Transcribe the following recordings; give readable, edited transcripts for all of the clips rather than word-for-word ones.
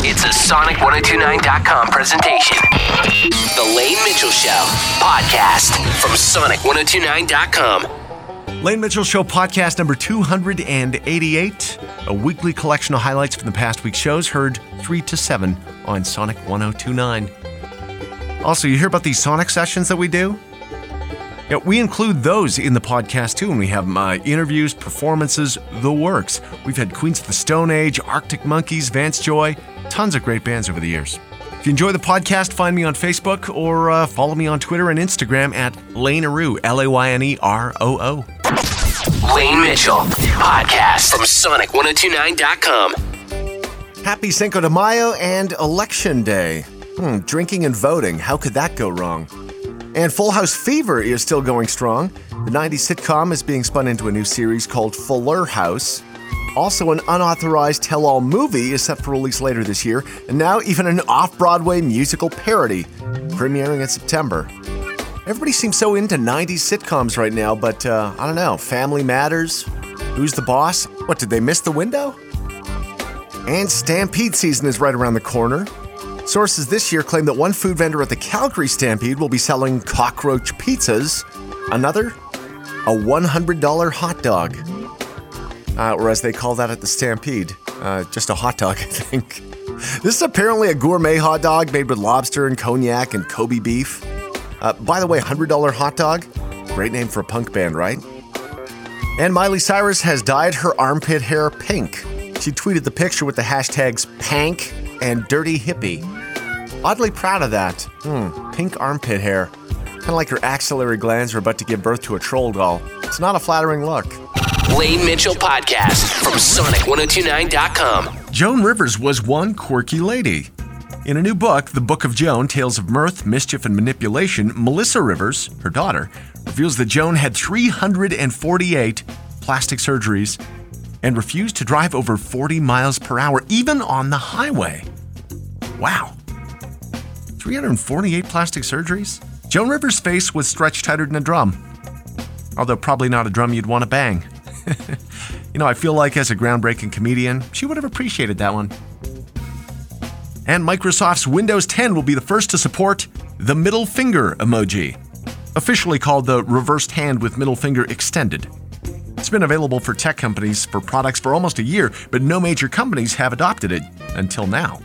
It's a Sonic1029.com presentation. The Lane Mitchell Show podcast from Sonic1029.com. Lane Mitchell Show podcast number 288, a weekly collection of highlights from the past week's shows, heard 3 to 7 on Sonic 1029. Also, you hear about these Sonic sessions that we do? Yeah, we include those in the podcast too, and we have interviews, performances, the works. We've had Queens of the Stone Age, Arctic Monkeys, Vance Joy, tons of great bands over the years. If you enjoy the podcast, find me on Facebook or follow me on Twitter and Instagram at Laneroo, L-A-Y-N-E-R-O-O. Lane Mitchell podcast from Sonic1029.com. Happy Cinco de Mayo and Election Day. Drinking and voting, how could that go wrong? And Full House Fever is still going strong. The 90s sitcom is being spun into a new series called Fuller House. Also, an unauthorized tell-all movie is set for release later this year. And now even an off-Broadway musical parody, premiering in September. Everybody seems so into 90s sitcoms right now, but I don't know. Family Matters? Who's the Boss? What, did they miss the window? And Stampede season is right around the corner. Sources this year claim that one food vendor at the Calgary Stampede will be selling cockroach pizzas. Another, a $100 hot dog. Or as they call that at the Stampede, just a hot dog, I think. This is apparently a gourmet hot dog made with lobster and cognac and Kobe beef. By the way, $100 hot dog, great name for a punk band, right? And Miley Cyrus has dyed her armpit hair pink. She tweeted the picture with the hashtags pank and dirty hippie. Oddly proud of that. Pink armpit hair. Kind of like her axillary glands are about to give birth to a troll doll. It's not a flattering look. Lane Mitchell podcast from Sonic1029.com. Joan Rivers was one quirky lady. In a new book, The Book of Joan, Tales of Mirth, Mischief, and Manipulation, Melissa Rivers, her daughter, reveals that Joan had 348 plastic surgeries and refused to drive over 40 miles per hour, even on the highway. Wow. 348 plastic surgeries? Joan Rivers' face was stretched tighter than a drum. Although probably not a drum you'd want to bang. I feel like as a groundbreaking comedian, she would have appreciated that one. And Microsoft's Windows 10 will be the first to support the middle finger emoji, officially called the reversed hand with middle finger extended. It's been available for tech companies for products for almost a year, but no major companies have adopted it until now.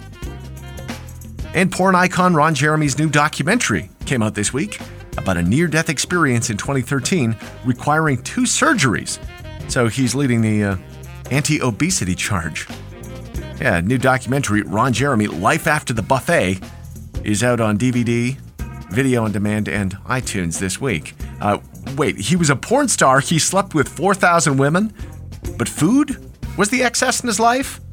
And porn icon Ron Jeremy's new documentary came out this week about a near-death experience in 2013 requiring 2 surgeries. So he's leading the anti-obesity charge. Yeah, new documentary, Ron Jeremy, Life After the Buffet, is out on DVD, video on demand, and iTunes this week. Wait, he was a porn star, he slept with 4,000 women, but food was the excess in his life?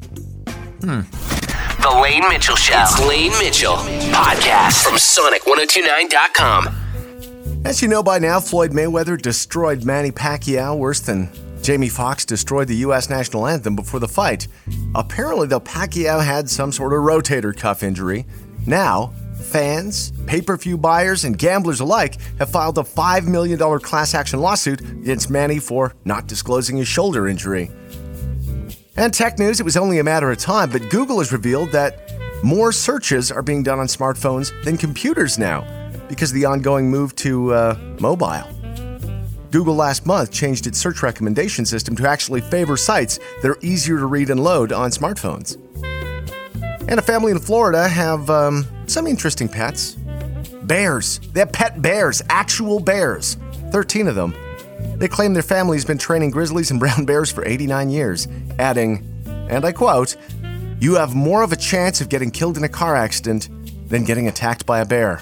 The Lane Mitchell Show. It's Lane Mitchell podcast from Sonic1029.com. As you know by now, Floyd Mayweather destroyed Manny Pacquiao worse than Jamie Foxx destroyed the U.S. national anthem before the fight. Apparently, though, Pacquiao had some sort of rotator cuff injury. Now, fans, pay-per-view buyers, and gamblers alike have filed a $5 million class action lawsuit against Manny for not disclosing his shoulder injury. And tech news, it was only a matter of time, but Google has revealed that more searches are being done on smartphones than computers now because of the ongoing move to mobile. Google last month changed its search recommendation system to actually favor sites that are easier to read and load on smartphones. And a family in Florida have some interesting pets. Bears. They have pet bears, actual bears. 13 of them. They claim their family has been training grizzlies and brown bears for 89 years, adding, and I quote, "You have more of a chance of getting killed in a car accident than getting attacked by a bear."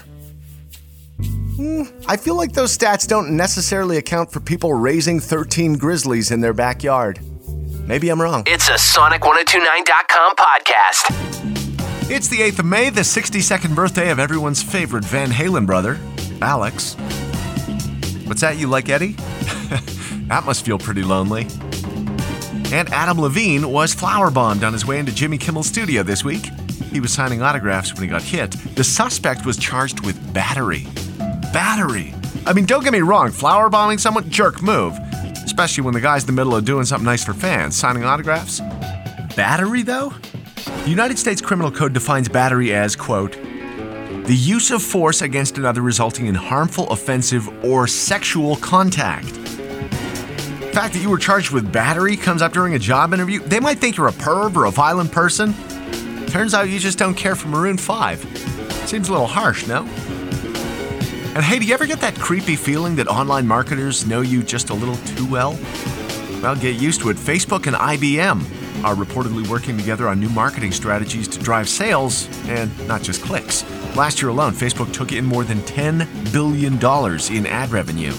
I feel like those stats don't necessarily account for people raising 13 grizzlies in their backyard. Maybe I'm wrong. It's a Sonic1029.com podcast. It's the 8th of May, the 62nd birthday of everyone's favorite Van Halen brother, Alex. What's that, you like Eddie? That must feel pretty lonely. And Adam Levine was flower bombed on his way into Jimmy Kimmel's studio this week. He was signing autographs when he got hit. The suspect was charged with battery. Battery! I mean, don't get me wrong, flower bombing someone, jerk move. Especially when the guy's in the middle of doing something nice for fans, signing autographs. Battery, though? The United States Criminal Code defines battery as, quote, the use of force against another resulting in harmful, offensive, or sexual contact. The fact that you were charged with battery comes up during a job interview. They might think you're a perv or a violent person. Turns out you just don't care for Maroon 5. Seems a little harsh, no? And hey, do you ever get that creepy feeling that online marketers know you just a little too well? Well, get used to it. Facebook and IBM are reportedly working together on new marketing strategies to drive sales and not just clicks. Last year alone, Facebook took in more than $10 billion in ad revenue.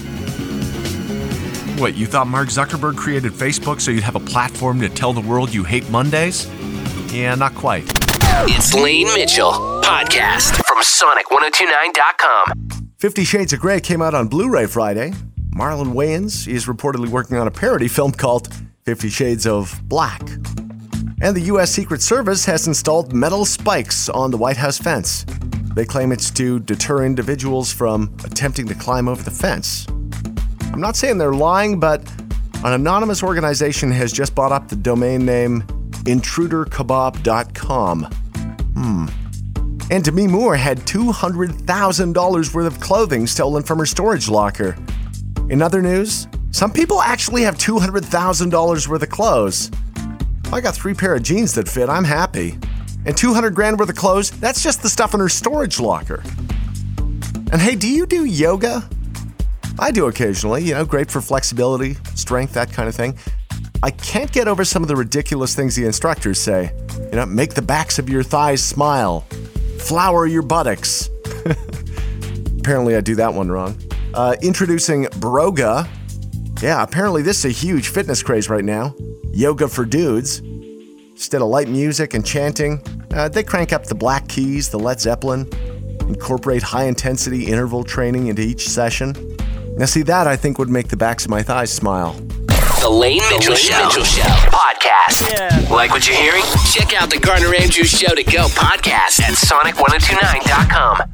What, you thought Mark Zuckerberg created Facebook so you'd have a platform to tell the world you hate Mondays? Yeah, not quite. It's Lane Mitchell Podcast from Sonic1029.com. 50 Shades of Grey came out on Blu-ray Friday. Marlon Wayans is reportedly working on a parody film called 50 Shades of Black. And the U.S. Secret Service has installed metal spikes on the White House fence. They claim it's to deter individuals from attempting to climb over the fence. I'm not saying they're lying, but an anonymous organization has just bought up the domain name intruderkebab.com. And Demi Moore had $200,000 worth of clothing stolen from her storage locker. In other news, some people actually have $200,000 worth of clothes. I got 3 pair of jeans that fit, I'm happy. And $200,000 worth of clothes, that's just the stuff in her storage locker. And hey, do you do yoga? I do occasionally, great for flexibility, strength, that kind of thing. I can't get over some of the ridiculous things the instructors say. Make the backs of your thighs smile. Flower your buttocks. Apparently I do that one wrong. Introducing Broga. Yeah, apparently this is a huge fitness craze right now. Yoga for dudes. Instead of light music and chanting, they crank up the Black Keys, the Led Zeppelin, incorporate high-intensity interval training into each session. Now see, that I think would make the backs of my thighs smile. The Lane Mitchell Show podcast. Yeah. Like what you're hearing? Check out the Gardner Andrews Show to Go podcast at Sonic1029.com.